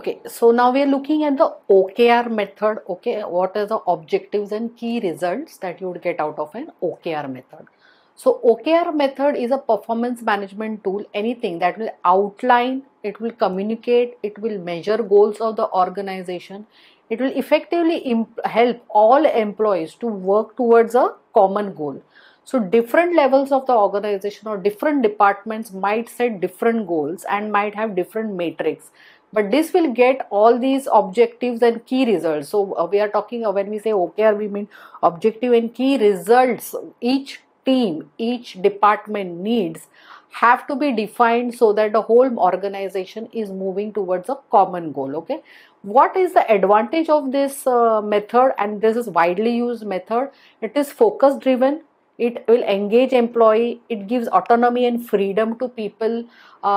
Okay, so now we are looking at the OKR method. Okay, what are the objectives and key results that you would get out of an OKR method? So OKR method is a performance management tool, anything that will outline, it will communicate, it will measure goals of the organization. It will effectively help all employees to work towards a common goal. So different levels of the organization or different departments might set different goals and might have different metrics, but this will get all these objectives and key results. So we are talking, when we say OKR, we mean objective and key results each team, each department needs have to be defined so that the whole organization is moving towards a common goal. Okay, what is the advantage of this method? And this is widely used method. It is focus driven, it will engage employee, it gives autonomy and freedom to people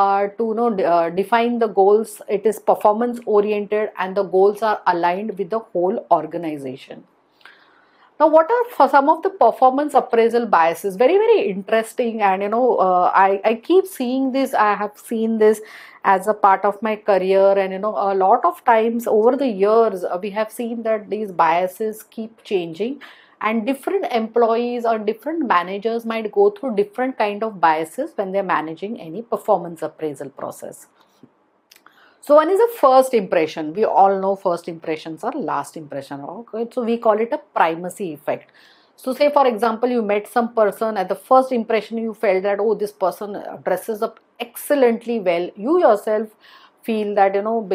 to define the goals. It is performance oriented and the goals are aligned with the whole organization. Now, what are for some of the performance appraisal biases? Very, very interesting. And I keep seeing this. I have seen this as a part of my career. And a lot of times over the years, we have seen that these biases keep changing. And different employees or different managers might go through different kind of biases when they're managing any performance appraisal process. So one is a first impression. We all know first impressions are last impression. Okay, so we call it a primacy effect. So say for example, you met some person, at the first impression you felt that, oh, this person dresses up excellently well. You yourself feel that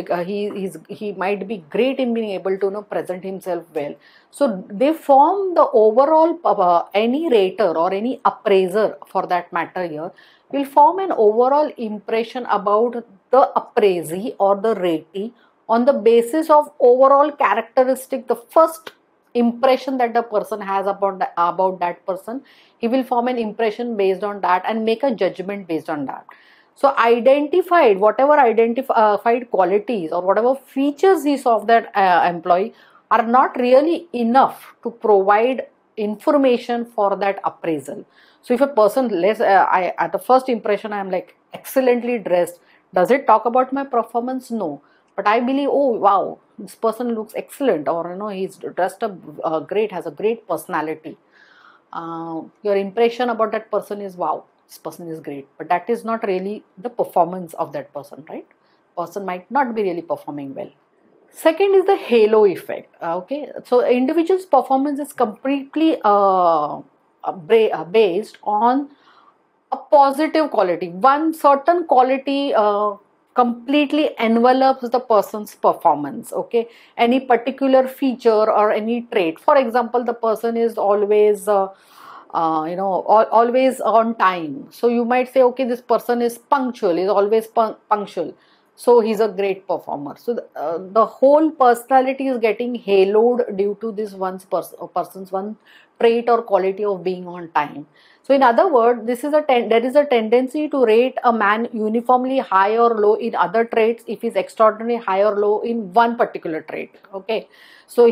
he might be great in being able to present himself well. So they form the overall any rater or any appraiser for that matter here will form an overall impression about the appraisee or the ratee on the basis of overall characteristic, the first impression that the person has about that person. He will form an impression based on that and make a judgment based on that. So whatever identified qualities or whatever features he saw of that employee are not really enough to provide information for that appraisal. So if a person at the first impression I am like excellently dressed, does it talk about my performance? No. But I believe, oh wow, this person looks excellent, or he's dressed up great, has a great personality. Your impression about that person is, wow, this person is great, but that is not really the performance of that person, right? Person might not be really performing well. Second is the halo effect. Okay, so individual's performance is completely based on a positive quality. One certain quality completely envelops the person's performance. Okay, any particular feature or any trait. For example, the person is always always on time. So you might say, okay, this person is punctual, is always punctual. So he's a great performer. So the whole personality is getting haloed due to this person's one trait or quality of being on time. So in other words, there is a tendency to rate a man uniformly high or low in other traits if he's extraordinarily high or low in one particular trait. Okay, so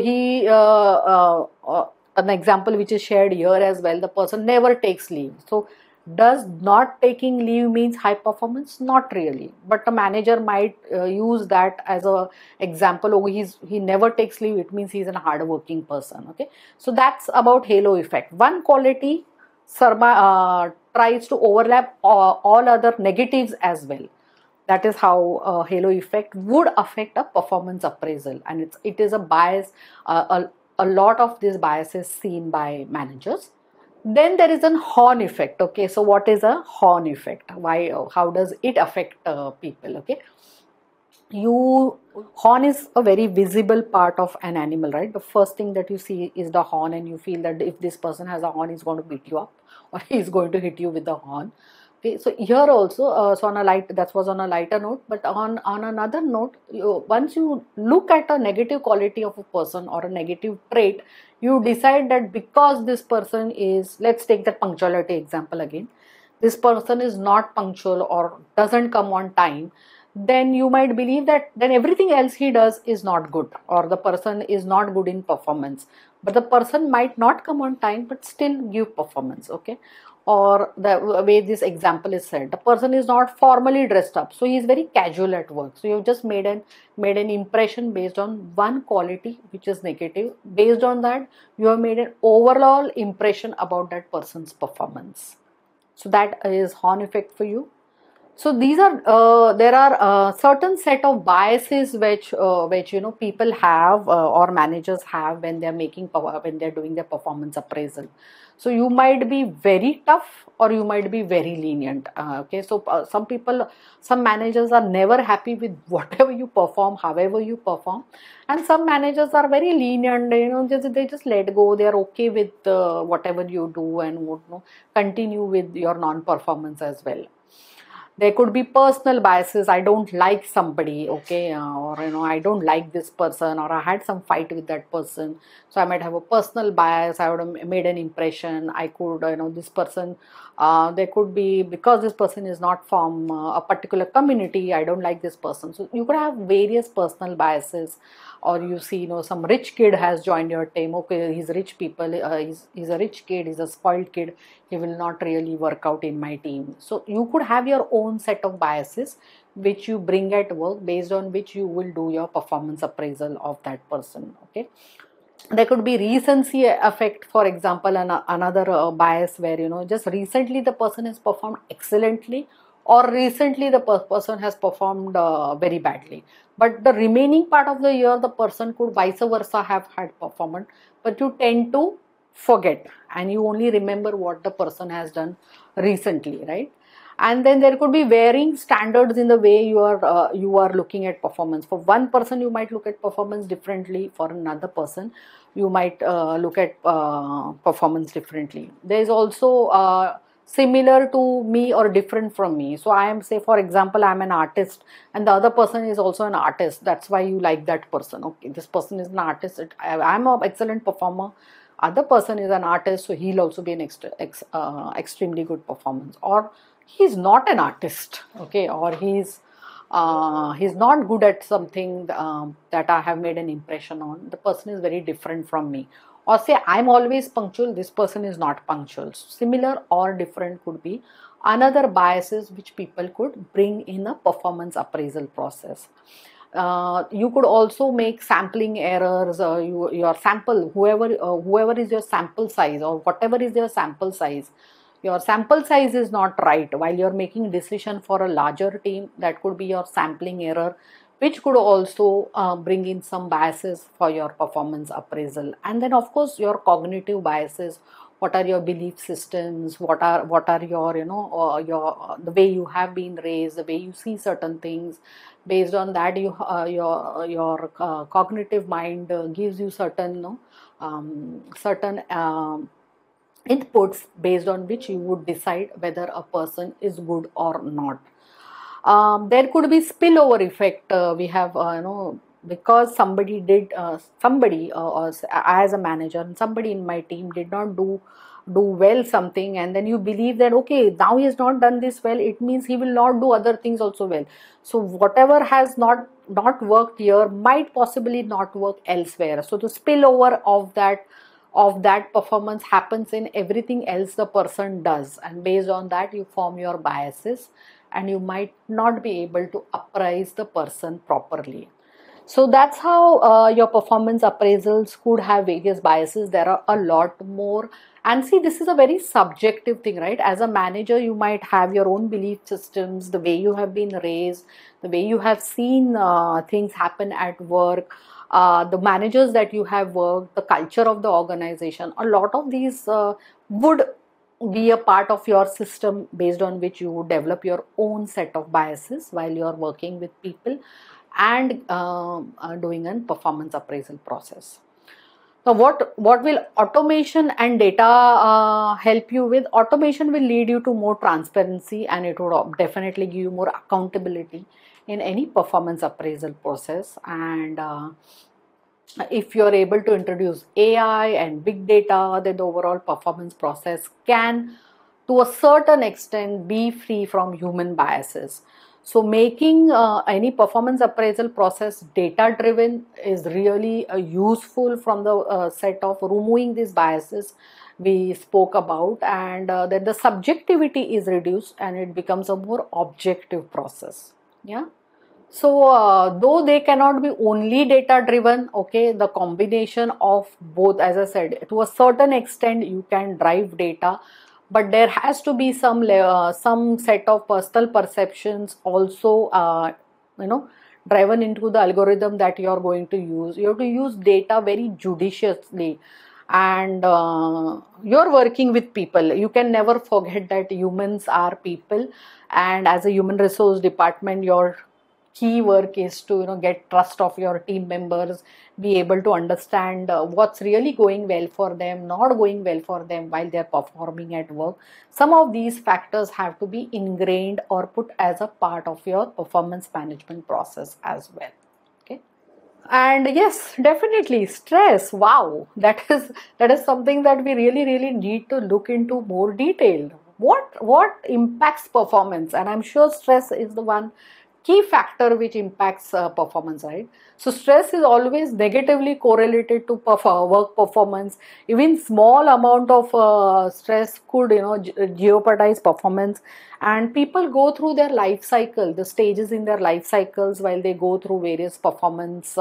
an example which is shared here as well, the person never takes leave. So does not taking leave means high performance? Not really, but a manager might use that as a example. Oh, he never takes leave, it means he's a hardworking person. Okay, so that's about halo effect. One quality tries to overlap all other negatives as well. That is how halo effect would affect a performance appraisal, and it is a bias. A lot of this bias is seen by managers. Then there is a horn effect. Okay, so what is a horn effect? How does it affect people? Okay, horn is a very visible part of an animal, right? The first thing that you see is the horn, and you feel that if this person has a horn, he's going to beat you up, or he's going to hit you with the horn. Okay, so here also, that was on a lighter note, but on another note, once you look at a negative quality of a person or a negative trait, you decide that because this person is, let's take that punctuality example again, this person is not punctual or doesn't come on time, then you might believe that then everything else he does is not good, or the person is not good in performance. But the person might not come on time but still give performance. Okay, or the way this example is said, the person is not formally dressed up, so he is very casual at work. So you've just made an impression based on one quality which is negative. Based on that, you have made an overall impression about that person's performance. So that is horn effect for you. So these are there are certain set of biases which people have or managers have when they're when they're doing their performance appraisal. So you might be very tough or you might be very lenient. Okay, so some managers are never happy with whatever you perform, however you perform, and some managers are very lenient. They just let go. They are okay with whatever you do and continue with your non-performance as well. There could be personal biases. I don't like somebody, okay, or I don't like this person, or I had some fight with that person, so I might have a personal bias. I would have made an impression. I could, this person, there could be, because this person is not from a particular community, I don't like this person. So you could have various personal biases. Or you see, some rich kid has joined your team. Okay, he's rich people, he's a rich kid, he's a spoiled kid, he will not really work out in my team. So you could have your own set of biases which you bring at work, based on which you will do your performance appraisal of that person. Okay, there could be recency effect, for example, another bias where just recently the person has performed excellently, or recently the person has performed very badly, but the remaining part of the year the person could vice versa have had performance, but you tend to forget and you only remember what the person has done recently, right? And then there could be varying standards in the way you are looking at performance. For one person you might look at performance differently, for another person you might look at performance differently. There is also similar to me or different from me. So I am, say for example, I am an artist and the other person is also an artist. That's why you like that person. Okay, this person is an artist, I am an excellent performer, other person is an artist, so he'll also be an extremely good performance. Or he's not an artist, okay, or he's not good at something that I have made an impression on. The person is very different from me. Or say I'm always punctual, this person is not punctual. Similar or different could be another biases which people could bring in a performance appraisal process. You could also make sampling errors. Your sample, whoever is your sample size, or whatever is your sample size, your sample size is not right while you're making decision for a larger team. That could be your sampling error, which could also bring in some biases for your performance appraisal. And then of course your cognitive biases. What are your belief systems? What are your the way you have been raised, the way you see certain things. Based on that, your cognitive mind gives you certain certain inputs, based on which you would decide whether a person is good or not. There could be spillover effect. We have because somebody did as a manager, and somebody in my team did not do well something, and then you believe that okay, now he has not done this well, it means he will not do other things also well. So whatever has not worked here might possibly not work elsewhere. So the spillover of that performance happens in everything else the person does, and based on that you form your biases, and you might not be able to appraise the person properly. So that's how your performance appraisals could have various biases. There are a lot more. And see, this is a very subjective thing, right? As a manager, you might have your own belief systems, the way you have been raised, the way you have seen things happen at work, the managers that you have worked, the culture of the organization. A lot of these would be a part of your system, based on which you develop your own set of biases while you are working with people and doing a performance appraisal process. Now, what will automation and data help you with? Automation will lead you to more transparency, and it would definitely give you more accountability in any performance appraisal process. And if you are able to introduce AI and big data, then the overall performance process can, to a certain extent, be free from human biases. So making any performance appraisal process data driven is really useful from the set of removing these biases we spoke about, and then the subjectivity is reduced and it becomes a more objective process. Yeah. So though they cannot be only data driven, okay, the combination of both, as I said, to a certain extent you can drive data, but there has to be some set of personal perceptions also, you know, driven into the algorithm that you are going to use. You have to use data very judiciously, and you're working with people. You can never forget that humans are people, and as a human resource department, your key work is to get trust of your team members, be able to understand what's really going well for them, not going well for them while they're performing at work. Some of these factors have to be ingrained or put as a part of your performance management process as well. Okay. And yes, definitely stress, wow, that is something that we really need to look into more detailed. What impacts performance? And I'm sure stress is the one key factor which impacts performance, right? So stress is always negatively correlated to work performance. Even small amount of stress could jeopardize performance. And people go through their life cycle, the stages in their life cycles, while they go through various performance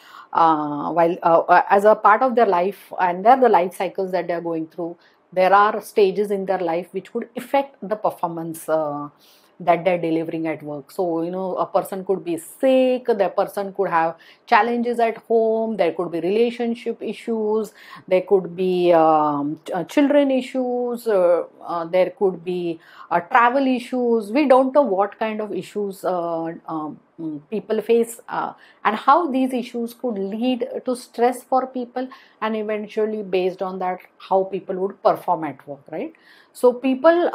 while as a part of their life, and they're the life cycles that they're going through. There are stages in their life which would affect the performance that they're delivering at work. So a person could be sick, the person could have challenges at home, there could be relationship issues, there could be children issues, there could be travel issues. We don't know what kind of issues people face, and how these issues could lead to stress for people, and eventually based on that how people would perform at work, right? So people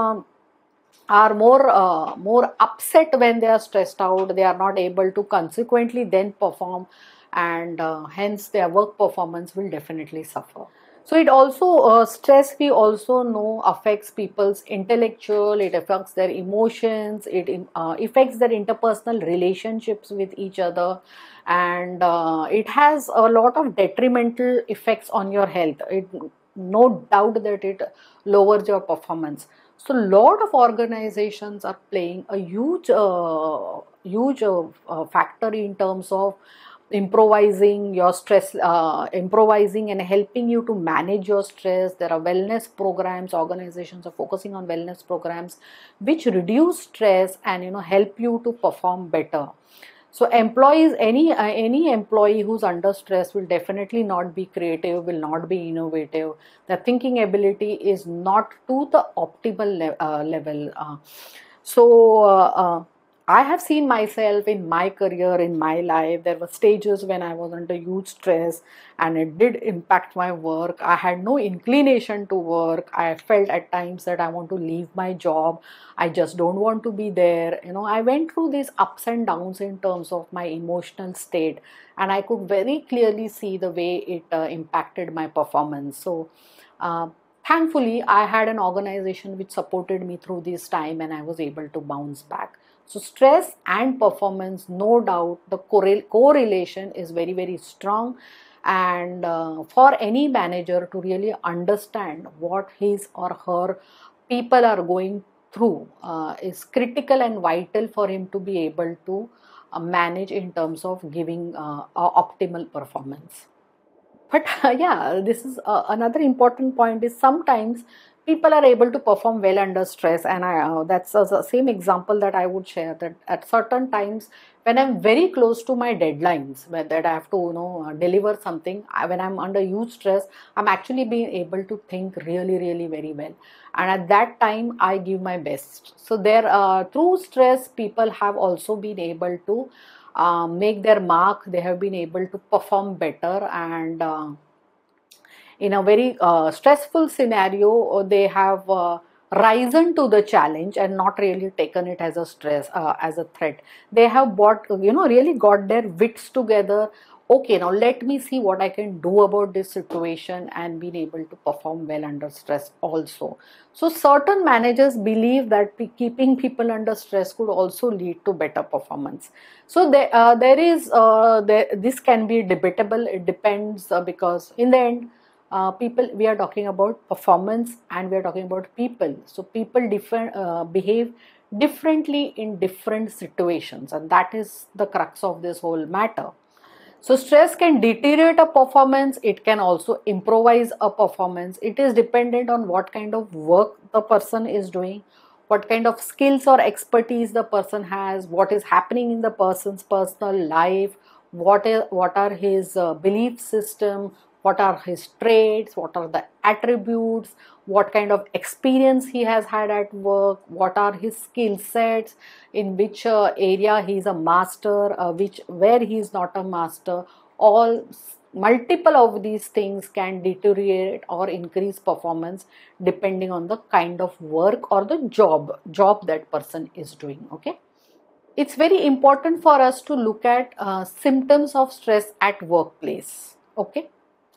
are more upset when they are stressed out. They are not able to consequently then perform, and hence their work performance will definitely suffer. So it also stress, we also know, affects people's intellectual, it affects their emotions, it affects their interpersonal relationships with each other, and it has a lot of detrimental effects on your health. It no doubt that it lowers your performance. So lot of organizations are playing a huge factor in terms of improvising your stress, improvising and helping you to manage your stress. There are wellness programs, organizations are focusing on wellness programs which reduce stress and help you to perform better. So employees, any employee who's under stress will definitely not be creative, will not be innovative. The thinking ability is not to the optimal level. I have seen myself in my career, in my life, there were stages when I was under huge stress and it did impact my work. I had no inclination to work. I felt at times that I want to leave my job. I just don't want to be there. I went through these ups and downs in terms of my emotional state, and I could very clearly see the way it impacted my performance. So thankfully, I had an organization which supported me through this time and I was able to bounce back. So stress and performance, no doubt, the correlation is very strong. And for any manager to really understand what his or her people are going through is critical and vital for him to be able to manage in terms of giving optimal performance. But yeah, this is another important point is sometimes people are able to perform well under stress, and that's the same example that I would share, that at certain times when I'm very close to my deadlines, that I have to deliver something, when I'm under huge stress, I'm actually being able to think really very well, and at that time I give my best. So there through stress people have also been able to make their mark. They have been able to perform better, and in a very stressful scenario they have risen to the challenge and not really taken it as a stress, as a threat. They have really got their wits together, okay, now let me see what I can do about this situation, and being able to perform well under stress also. So certain managers believe that keeping people under stress could also lead to better performance. So this can be debatable. It depends, because in the end, people, we are talking about performance and we are talking about people. So people behave differently in different situations, and that is the crux of this whole matter. So stress can deteriorate a performance, it can also improvise a performance. It is dependent on what kind of work the person is doing, what kind of skills or expertise the person has, what is happening in the person's personal life, what are his belief system, what are his traits, what are the attributes, what kind of experience he has had at work, what are his skill sets, in which area he is a master, which where he is not a master. All multiple of these things can deteriorate or increase performance depending on the kind of work or the job that person is doing. Okay, it's very important for us to look at symptoms of stress at workplace. Okay,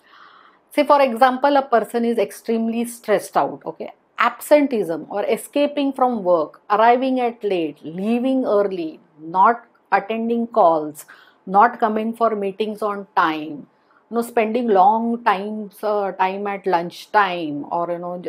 say for example, a person is extremely stressed out. Okay, absenteeism or escaping from work, arriving at late, leaving early, not attending calls, not coming for meetings on time, spending long time at lunch time, or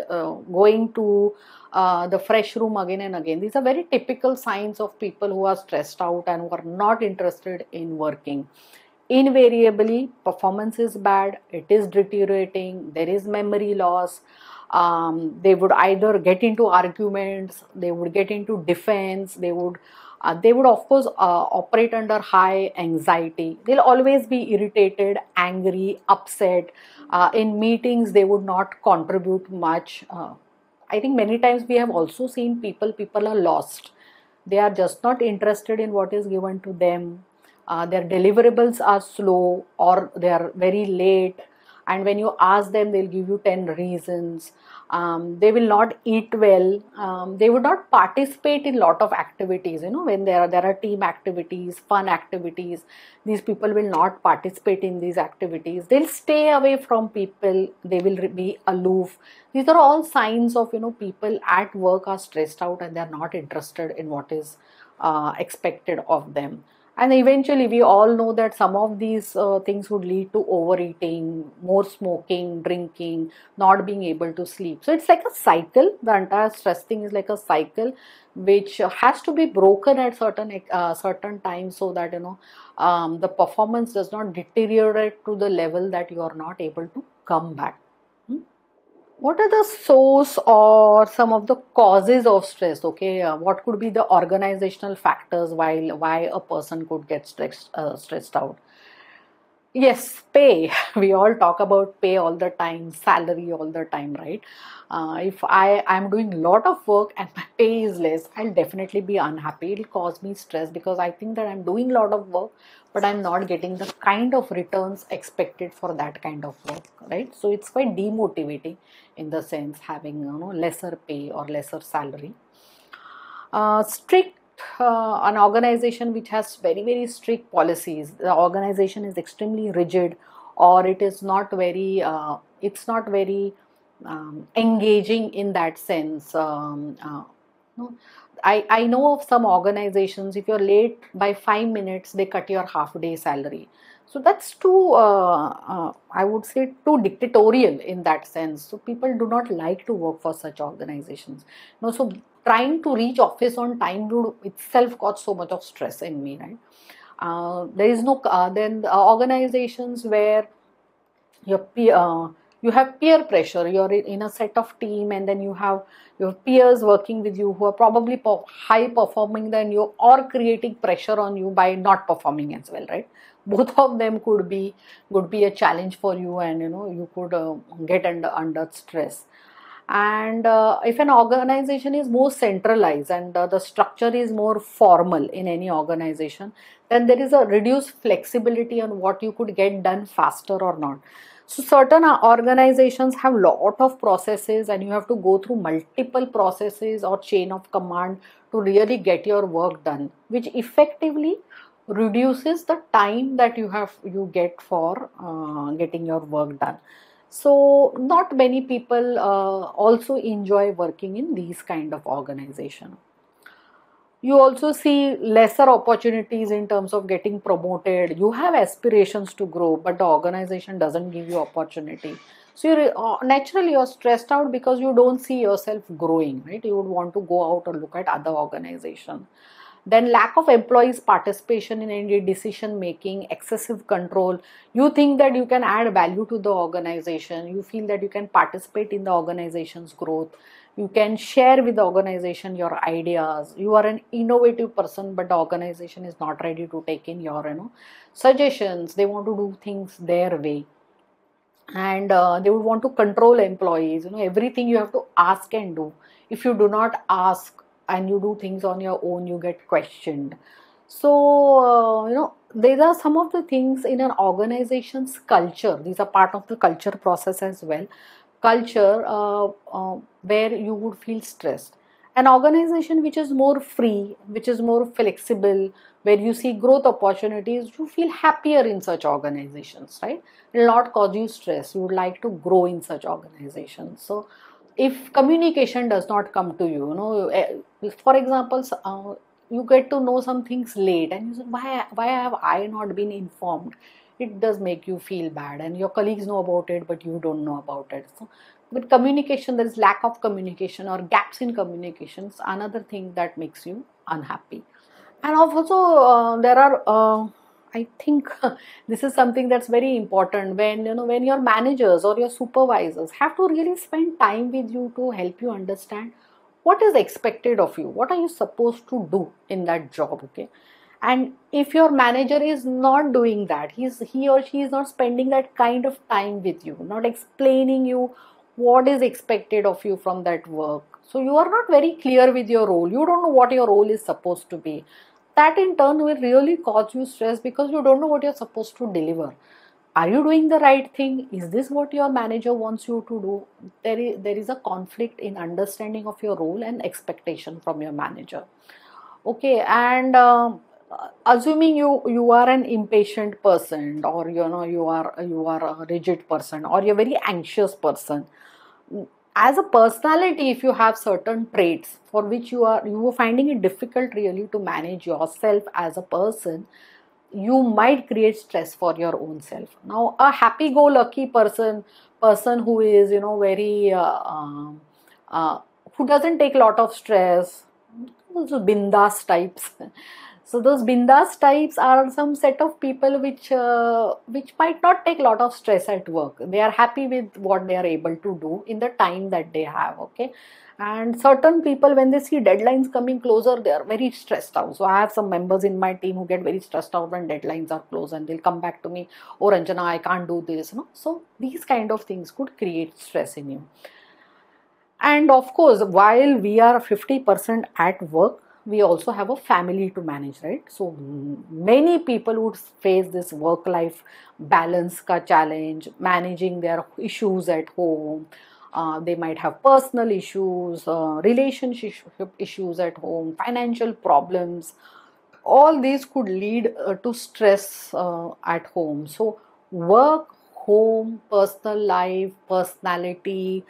going to the fresh room again and again. These are very typical signs of people who are stressed out and who are not interested in working. Invariably performance is bad, it is deteriorating, there is memory loss. They would either get into arguments, they would get into defense, they would of course operate under high anxiety. They'll always be irritated, angry, upset. In meetings they would not contribute much. I think many times we have also seen people are lost. They are just not interested in what is given to them. Their deliverables are slow or they are very late, and when you ask them, they'll give you 10 reasons. They will not eat well. They would not participate in lot of activities. When there are team activities, fun activities, these people will not participate in these activities. They'll stay away from people. They will be aloof. These are all signs of people at work are stressed out and they are not interested in what is expected of them. And eventually we all know that some of these things would lead to overeating, more smoking, drinking, not being able to sleep. So it's like a cycle. The entire stress thing is like a cycle which has to be broken at certain times, so that the performance does not deteriorate to the level that you are not able to come back. What are the source or some of the causes of stress? Okay, what could be the organizational factors why a person could get stressed out? Yes, pay. We all talk about pay all the time, salary all the time, right? If I am doing a lot of work and my pay is less, I'll definitely be unhappy. It'll cause me stress because I think that I'm doing a lot of work, but I'm not getting the kind of returns expected for that kind of work, right? So it's quite demotivating in the sense having lesser pay or lesser salary. Strict An organization which has very strict policies, the organization is extremely rigid, or it is not very it's not very engaging in that sense. No, I know of some organizations, if you're late by 5 minutes, they cut your half day salary. So that's too, I would say, too dictatorial in that sense. So people do not like to work for such organizations. So trying to reach office on time would itself cause so much of stress in me, right? There is no, then the organizations where you have peer pressure. You're in a set of team, and then you have your peers working with you who are probably high performing than you, or creating pressure on you by not performing as well, right? Both of them could be a challenge for you, and you could get under stress. And if an organization is more centralized and the structure is more formal in any organization, then there is a reduced flexibility on what you could get done faster or not. So certain organizations have lot of processes, and you have to go through multiple processes or chain of command to really get your work done, which effectively reduces the time that you get for getting your work done. So not many people also enjoy working in these kind of organization. You also see lesser opportunities in terms of getting promoted. You have aspirations to grow, but the organization doesn't give you opportunity. So naturally you're stressed out because you don't see yourself growing, right? You would want to go out or look at other organizations. Then lack of employees participation in any decision making, excessive control. You think that you can add value to the organization, you feel that you can participate in the organization's growth, you can share with the organization your ideas, you are an innovative person, but the organization is not ready to take in your suggestions. They want to do things their way, and they would want to control employees. Everything you have to ask and do. If you do not ask and you do things on your own, you get questioned. So these are some of the things in an organization's culture. These are part of the culture process as well. Culture where you would feel stressed. An organization which is more free, which is more flexible, where you see growth opportunities, you feel happier in such organizations, right? It will not cause you stress. You would like to grow in such organizations. So if communication does not come to you, for example, you get to know some things late and you say, why have I not been informed? It does make you feel bad, and your colleagues know about it but you don't know about it. So with communication, there is lack of communication or gaps in communications, another thing that makes you unhappy. And also there are I think this is something that's very important. When your managers or your supervisors have to really spend time with you to help you understand what is expected of you, what are you supposed to do in that job. Okay, and if your manager is not doing that, he or she is not spending that kind of time with you, not explaining you what is expected of you from that work, so you are not very clear with your role, you don't know what your role is supposed to be. That in turn will really cause you stress because you don't know what you're supposed to deliver. Are you doing the right thing? Is this what your manager wants you to do? There is a conflict in understanding of your role and expectation from your manager. Okay, and assuming you are an impatient person, or you are a rigid person, or you're a very anxious person, as a personality, if you have certain traits for which you are finding it difficult really to manage yourself as a person, you might create stress for your own self. Now a happy go lucky person who is very who doesn't take a lot of stress, those bindas types. So those bindas types are some set of people which might not take a lot of stress at work. They are happy with what they are able to do in the time that they have. Okay, and certain people, when they see deadlines coming closer, they are very stressed out. So I have some members in my team who get very stressed out when deadlines are close, and they'll come back to me, oh Ranjana, I can't do this. So these kind of things could create stress in you. And of course, while we are 50% at work, we also have a family to manage, right? So many people would face this work life balance ka challenge, managing their issues at home. They might have personal issues, relationship issues at home, financial problems. All these could lead to stress at home. So work, home, personal life, personality,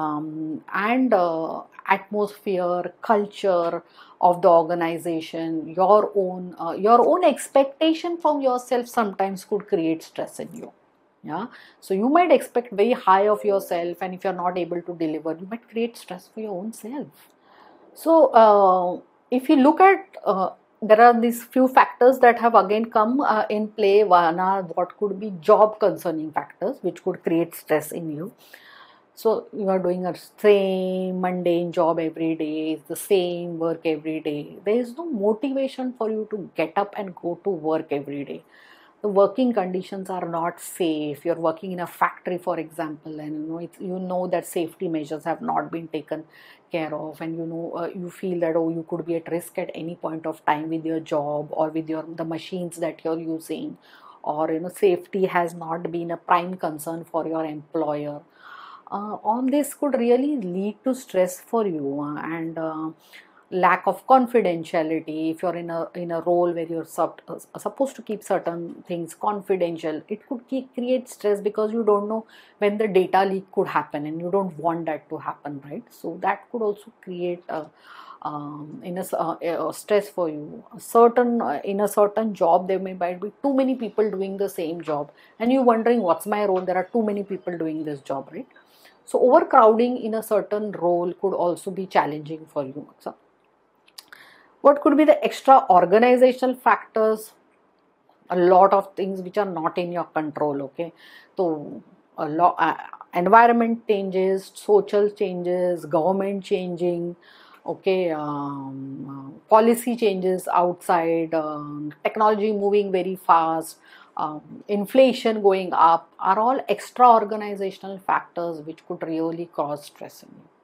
and atmosphere, culture of the organization, your own expectation from yourself sometimes could create stress in you. Yeah, so you might expect very high of yourself, and if you're not able to deliver, you might create stress for your own self. So if you look at there are these few factors that have again come in play. One are what could be job concerning factors which could create stress in you. So you are doing a same mundane job every day, it's the same work every day. There is no motivation for you to get up and go to work every day. The working conditions are not safe. You're working in a factory, for example, and that safety measures have not been taken care of, and you feel that, oh, you could be at risk at any point of time with your job or with the machines that you're using, or safety has not been a prime concern for your employer. All this could really lead to stress for you, and lack of confidentiality. If you're in a role where you're supposed to keep certain things confidential, it could create stress, because you don't know when the data leak could happen, and you don't want that to happen, right? So that could also create a stress for you. Certain in a certain job, there might be too many people doing the same job, and you wondering, what's my role? There are too many people doing this job, right? So overcrowding in a certain role could also be challenging for you. So what could be the extra organizational factors? A lot of things which are not in your control. Okay, so a lot, environment changes, social changes, government changing. Okay, policy changes outside, technology moving very fast, inflation going up, are all extra organizational factors which could really cause stress in you.